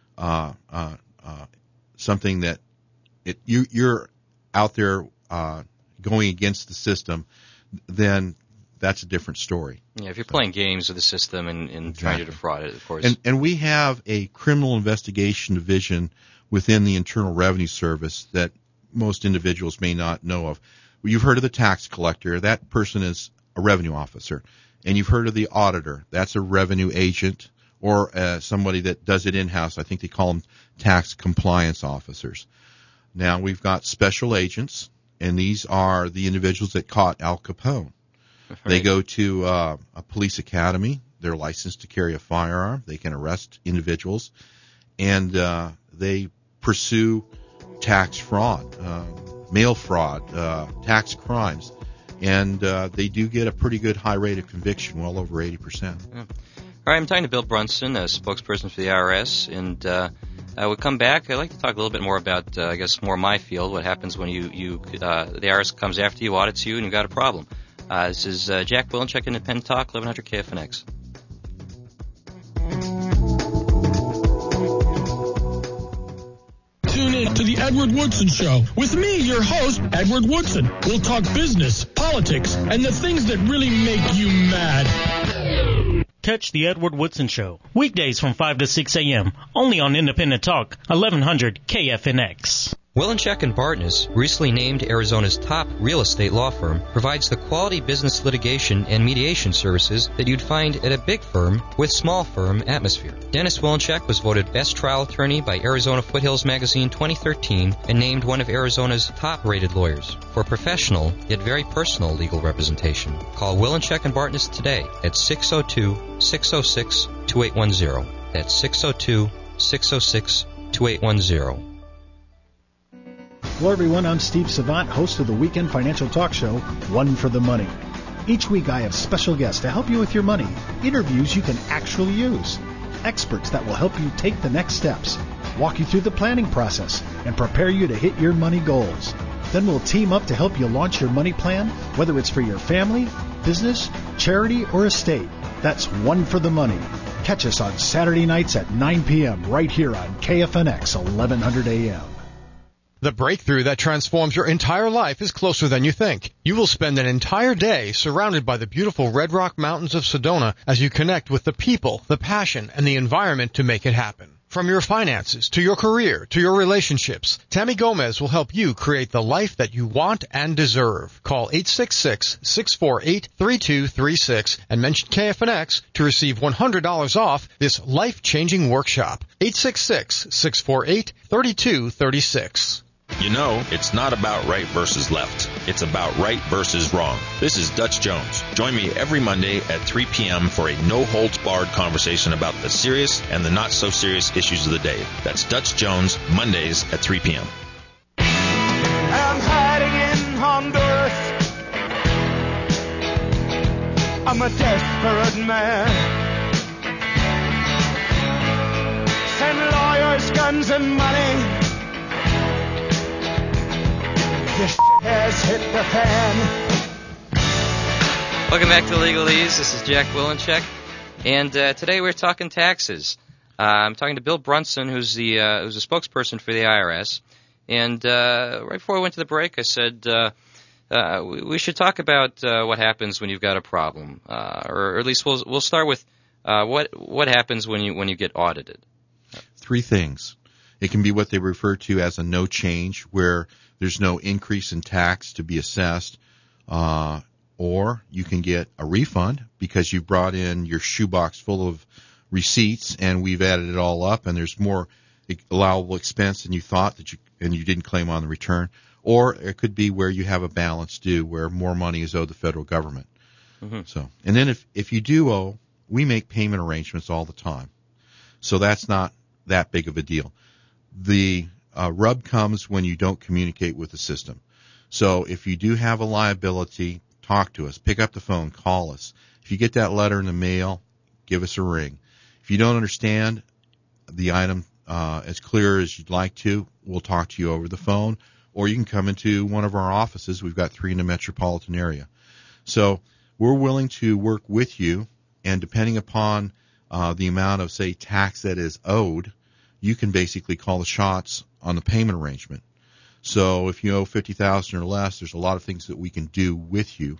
Speaker 15: something that you're out there going against the system, then that's a different story.
Speaker 14: Yeah, if you're playing games with the system and trying to defraud it, of course.
Speaker 15: And we have a criminal investigation division within the Internal Revenue Service that most individuals may not know of. You've heard of the tax collector. That person is a revenue officer. And you've heard of the auditor. That's a revenue agent, or somebody that does it in-house. I think they call them tax compliance officers. Now, we've got special agents, and these are the individuals that caught Al Capone. Right. They go to a police academy. They're licensed to carry a firearm. They can arrest individuals, and they pursue tax fraud, mail fraud, tax crimes. And they do get a pretty good high rate of conviction, well over 80%.
Speaker 14: Yeah. All right, I'm talking to Bill Brunson, a spokesperson for the IRS, and we'll come back. I'd like to talk a little bit more about, I guess, more my field, what happens when the IRS comes after you, audits you, and you've got a problem. This is Jack Willencheck, Independent Talk, 1100 KFNX.
Speaker 7: Tune in to the Edward Woodson Show with me, your host, Edward Woodson. We'll talk business, politics, and the things that really make you mad.
Speaker 8: Catch the Edward Woodson Show weekdays from 5 to 6 a.m. only on Independent Talk, 1100 KFNX.
Speaker 4: Willencheck & Partners, recently named Arizona's top real estate law firm, provides the quality business litigation and mediation services that you'd find at a big firm with small firm atmosphere. Dennis Willencheck was voted Best Trial Attorney by Arizona Foothills Magazine 2013 and named one of Arizona's top-rated lawyers. For professional, yet very personal legal representation, call Willencheck & Partners today at 602-606-2810. That's 602-606-2810.
Speaker 9: Hello everyone, I'm Steve Savant, host of the weekend financial talk show, One for the Money. Each week I have special guests to help you with your money, interviews you can actually use, experts that will help you take the next steps, walk you through the planning process, and prepare you to hit your money goals. Then we'll team up to help you launch your money plan, whether it's for your family, business, charity, or estate. That's One for the Money. Catch us on Saturday nights at 9 p.m. right here on KFNX 1100 a.m.
Speaker 20: The breakthrough that transforms your entire life is closer than you think. You will spend an entire day surrounded by the beautiful Red Rock Mountains of Sedona as you connect with the people, the passion, and the environment to make it happen. From your finances, to your career, to your relationships, Tammy Gomez will help you create the life that you want and deserve. Call 866-648-3236 and mention KFNX to receive $100 off this life-changing workshop. 866-648-3236.
Speaker 10: You know, it's not about right versus left. It's about right versus wrong. This is Dutch Jones. Join me every Monday at 3 p.m. for a no-holds-barred conversation about the serious and the not-so-serious issues of the day. That's Dutch Jones, Mondays at 3 p.m.
Speaker 11: I'm hiding in Honduras. I'm a desperate man. Send lawyers, guns, and money. This has hit the fan.
Speaker 14: Welcome back to Legalese. This is Jack Willencheck, and today we're talking taxes. I'm talking to Bill Brunson, who's a spokesperson for the IRS. And right before we went to the break, I said we should talk about what happens when you've got a problem, or at least we'll start with what happens when you get audited.
Speaker 15: 3 things. It can be what they refer to as a no change, where there's no increase in tax to be assessed, or you can get a refund because you brought in your shoebox full of receipts and we've added it all up and there's more allowable expense than you thought and you didn't claim on the return. Or it could be where you have a balance due, where more money is owed the federal government. Mm-hmm. So, and then if you do owe, we make payment arrangements all the time. So that's not that big of a deal. The rub comes when you don't communicate with the system. So if you do have a liability, talk to us. Pick up the phone. Call us. If you get that letter in the mail, give us a ring. If you don't understand the item as clear as you'd like to, we'll talk to you over the phone, or you can come into one of our offices. We've got 3 in the metropolitan area. So we're willing to work with you, and depending upon the amount of, say, tax that is owed, you can basically call the shots on the payment arrangement. So if you owe $50,000 or less, there's a lot of things that we can do with you.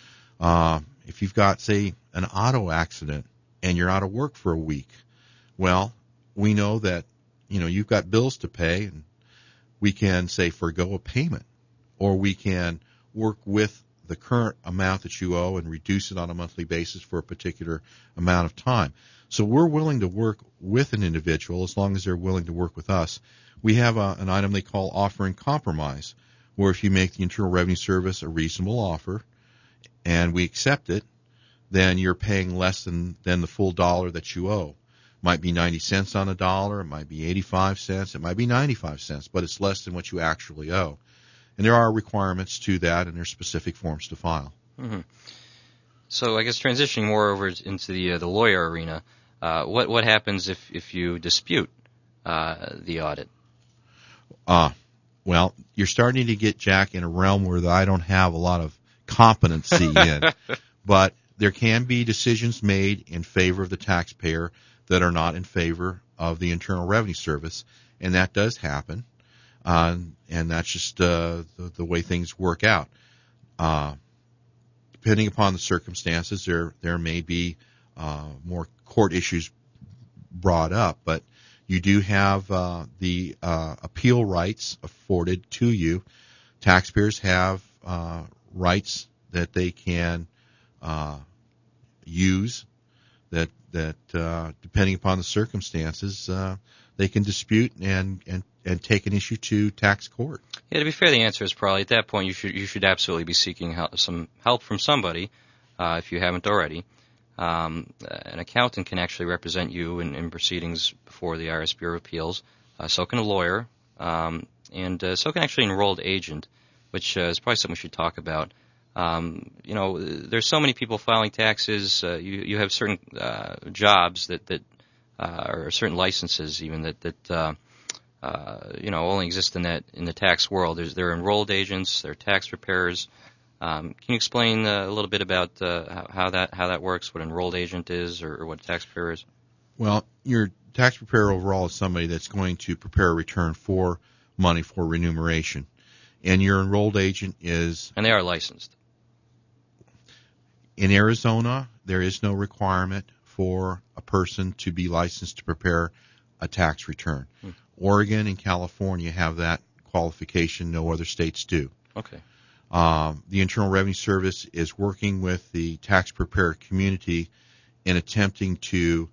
Speaker 15: If you've got, say, an auto accident and you're out of work for a week, well, we know that, you've got bills to pay, and we can, say, forgo a payment, or we can work with the current amount that you owe and reduce it on a monthly basis for a particular amount of time. So we're willing to work with an individual as long as they're willing to work with us. We have an item they call offer in compromise, where if you make the Internal Revenue Service a reasonable offer and we accept it, then you're paying less than the full dollar that you owe. It might be 90 cents on a dollar, it might be 85 cents, it might be 95 cents, but it's less than what you actually owe. And there are requirements to that, and there's specific forms to file.
Speaker 14: Mm-hmm. So I guess transitioning more over into the lawyer arena, what happens if you dispute the audit?
Speaker 15: Well, you're starting to get, Jack, in a realm where I don't have a lot of competency in. But there can be decisions made in favor of the taxpayer that are not in favor of the Internal Revenue Service, and that does happen. And that's just the way things work out. Depending upon the circumstances, there may be more court issues brought up, but you do have the appeal rights afforded to you. Taxpayers have rights that they can use that depending upon the circumstances, they can dispute and take an issue to tax court.
Speaker 14: Yeah, to be fair, the answer is probably at that point you should absolutely be seeking some help from somebody if you haven't already. An accountant can actually represent you in proceedings before the IRS Bureau of Appeals. So can a lawyer, and so can actually an enrolled agent, which is probably something we should talk about. There's so many people filing taxes. You have certain jobs that or certain licenses even that only exist in the tax world. There are enrolled agents, there are tax preparers. Can you explain a little bit about how that works, what an enrolled agent is, or what a tax preparer is?
Speaker 15: Well, your tax preparer overall is somebody that's going to prepare a return for money for remuneration. And your enrolled agent is...
Speaker 14: And they are licensed.
Speaker 15: In Arizona, there is no requirement for a person to be licensed to prepare a tax return. Oregon and California have that qualification. No other states do.
Speaker 14: Okay.
Speaker 15: The Internal Revenue Service is working with the tax preparer community in attempting to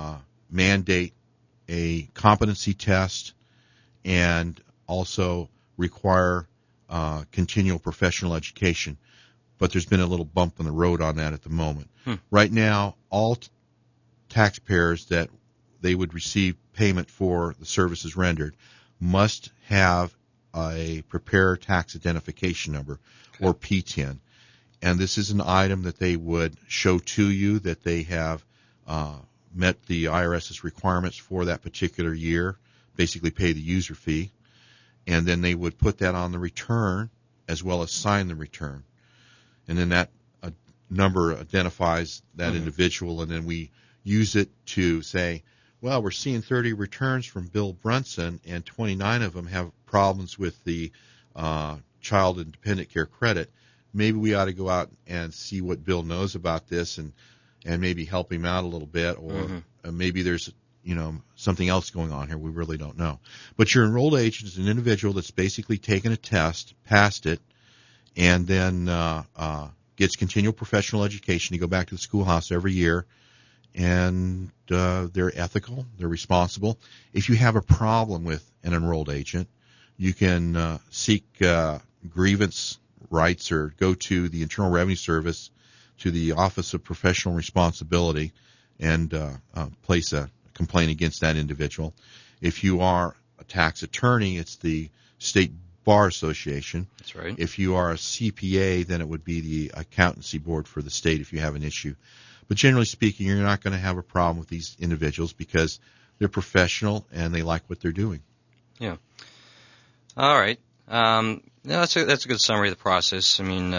Speaker 15: mandate a competency test and also require continual professional education, but there's been a little bump in the road on that at the moment. Right now, all taxpayers that they would receive payment for the services rendered must have a preparer tax identification number, or PTIN. And this is an item that they would show to you that they have met the IRS's requirements for that particular year, basically pay the user fee, and then they would put that on the return as well as sign the return. And then that number identifies that individual, and then we use it to say, well, we're seeing 30 returns from Bill Brunson, and 29 of them have problems with the child and dependent care credit. Maybe we ought to go out and see what Bill knows about this and maybe help him out a little bit, or maybe there's something else going on here. We really don't know. But your enrolled agent is an individual that's basically taken a test, passed it, and then gets continual professional education. You go back to the schoolhouse every year, and they're ethical, they're responsible. If you have a problem with an enrolled agent, you can seek grievance rights or go to the Internal Revenue Service, to the Office of Professional Responsibility, and place a complaint against that individual. If you are a tax attorney, it's the State Bar Association.
Speaker 14: That's right.
Speaker 15: If you are a CPA, then it would be the Accountancy Board for the state if you have an issue. But generally speaking, you're not going to have a problem with these individuals because they're professional and they like what they're doing.
Speaker 14: Yeah. All right. That's a good summary of the process. I mean,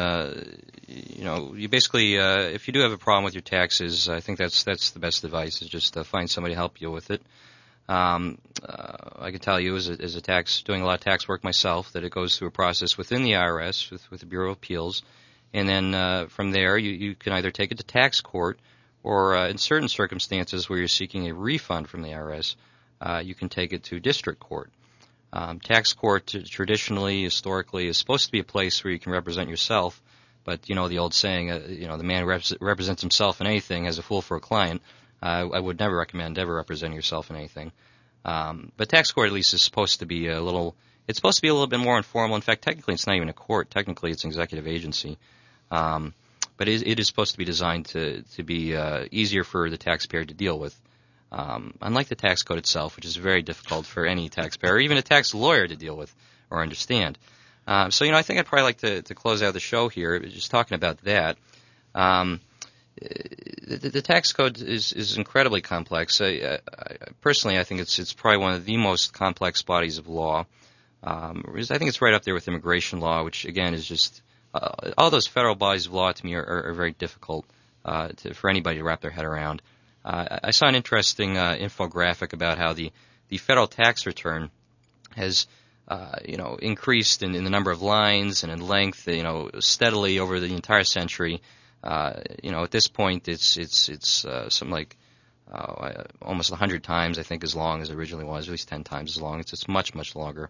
Speaker 14: you basically, if you do have a problem with your taxes, I think that's the best advice, is just find somebody to help you with it. I can tell you, as a doing a lot of tax work myself, that it goes through a process within the IRS with the Bureau of Appeals, and then from there you can either take it to tax court, or in certain circumstances where you're seeking a refund from the IRS, you can take it to district court. Tax court traditionally, historically, is supposed to be a place where you can represent yourself, but the old saying, the man who represents himself in anything has a fool for a client. I would never recommend ever representing yourself in anything. But tax court at least is supposed to be a little bit more informal. In fact, technically it's not even a court. Technically it's an executive agency. But it is supposed to be designed to be easier for the taxpayer to deal with. Unlike the tax code itself, which is very difficult for any taxpayer, or even a tax lawyer, to deal with or understand. So I think I'd probably like to close out the show here just talking about that. The tax code is incredibly complex. Personally, I think it's probably one of the most complex bodies of law. I think it's right up there with immigration law, which again is just all those federal bodies of law to me are very difficult for anybody to wrap their head around. I saw an interesting infographic about how the federal tax return has increased in the number of lines and in length, steadily over the entire century. At this point, it's something like almost 100 times, I think, as long as it originally was, at least 10 times as long. It's much, much longer.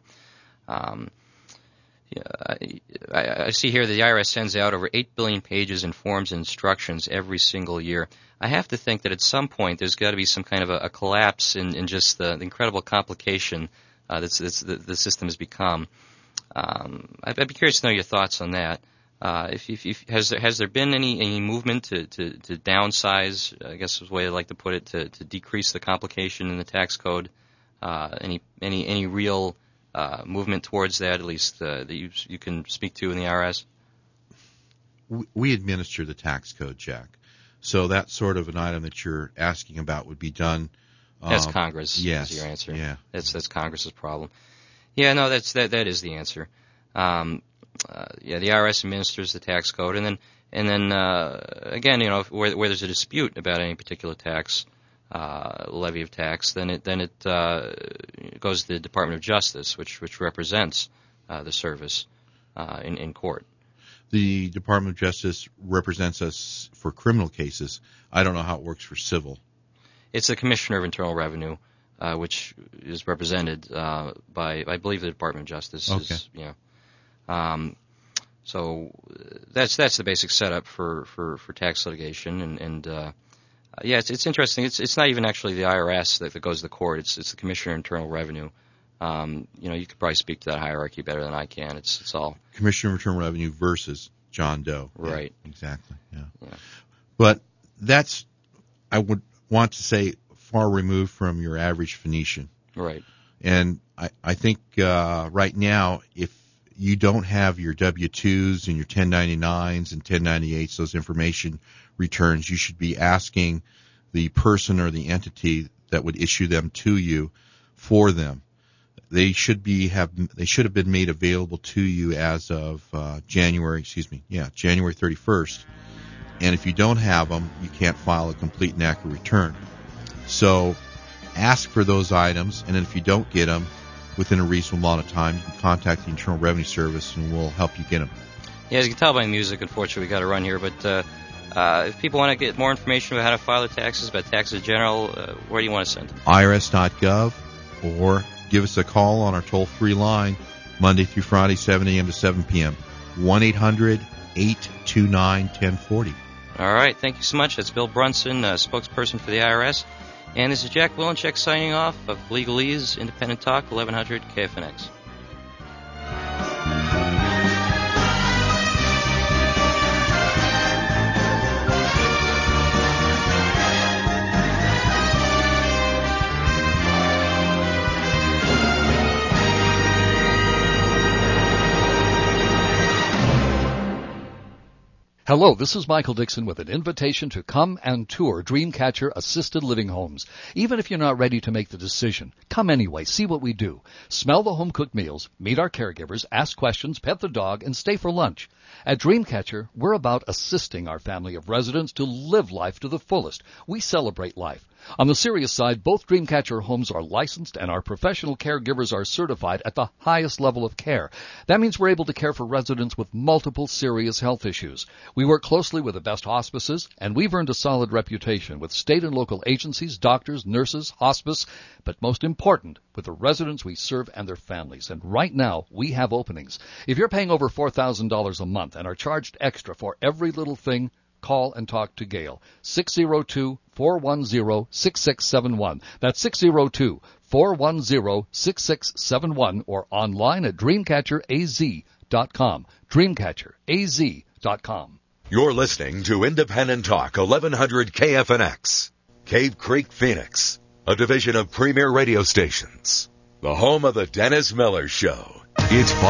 Speaker 14: I see here that the IRS sends out over 8 billion pages in forms and instructions every single year. I have to think that at some point there's got to be some kind of a collapse in just the incredible complication that the system has become. I'd be curious to know your thoughts on that. Has there been any movement to downsize, I guess is the way I'd like to put it, to decrease the complication in the tax code? Any real movement towards that, at least that you can speak to in the IRS?
Speaker 15: We administer the tax code, Jack. So that sort of an item that you're asking about would be done.
Speaker 14: That's Congress.
Speaker 15: Yes.
Speaker 14: Is your answer.
Speaker 15: Yeah.
Speaker 14: That's Congress's problem. Yeah, no, that is the answer. The IRS administers the tax code, and then again, where there's a dispute about any particular tax, levy of tax, then it goes to the Department of Justice, which represents the service in court.
Speaker 15: The Department of Justice represents us for criminal cases. I don't know how it works for civil.
Speaker 14: It's the Commissioner of Internal Revenue, which is represented by, I believe, the Department of Justice.
Speaker 15: Okay.
Speaker 14: So that's the basic setup for tax litigation, and it's interesting. It's not even actually the IRS that goes to the court. It's the Commissioner of Internal Revenue. You could probably speak to that hierarchy better than I can. It's all
Speaker 15: Commissioner of Internal Revenue versus John Doe.
Speaker 14: Right.
Speaker 15: Yeah, exactly. Yeah. But that's, I would want to say, far removed from your average Phoenician.
Speaker 14: Right.
Speaker 15: And I think right now, if you don't have your W-2s and your 1099s and 1098s, those information returns, you should be asking the person or the entity that would issue them to you for them. They should have been made available to you as of January 31st. And if you don't have them, you can't file a complete and accurate return. So ask for those items, and then if you don't get them within a reasonable amount of time, you can contact the Internal Revenue Service, and we'll help you get them.
Speaker 14: Yeah, as you can tell by the music, unfortunately, we got to run here. But if people want to get more information about how to file their taxes, about taxes in general, where do you want to send them?
Speaker 15: IRS.gov, or give us a call on our toll-free line Monday through Friday, 7 a.m. to 7 p.m., 1-800-829-1040.
Speaker 14: All right, thank you so much. That's Bill Brunson, spokesperson for the IRS. And this is Jack Wilenchek signing off of Legalese Independent Talk, 1100 KFNX.
Speaker 12: Hello, this is Michael Dixon with an invitation to come and tour Dreamcatcher Assisted Living Homes. Even if you're not ready to make the decision, come anyway, see what we do. Smell the home-cooked meals, meet our caregivers, ask questions, pet the dog, and stay for lunch. At Dreamcatcher, we're about assisting our family of residents to live life to the fullest. We celebrate life. On the serious side, both Dreamcatcher homes are licensed and our professional caregivers are certified at the highest level of care. That means we're able to care for residents with multiple serious health issues. We work closely with the best hospices, and we've earned a solid reputation with state and local agencies, doctors, nurses, hospice, but most important, with the residents we serve and their families. And right now, we have openings. If you're paying over $4,000 a month and are charged extra for every little thing, call and talk to Gail. 602-410-6671. That's 602-410-6671 or online at dreamcatcheraz.com. Dreamcatcheraz.com.
Speaker 13: You're listening to Independent Talk, 1100 KFNX. Cave Creek, Phoenix, a division of Premier Radio Stations. The home of the Dennis Miller Show. It's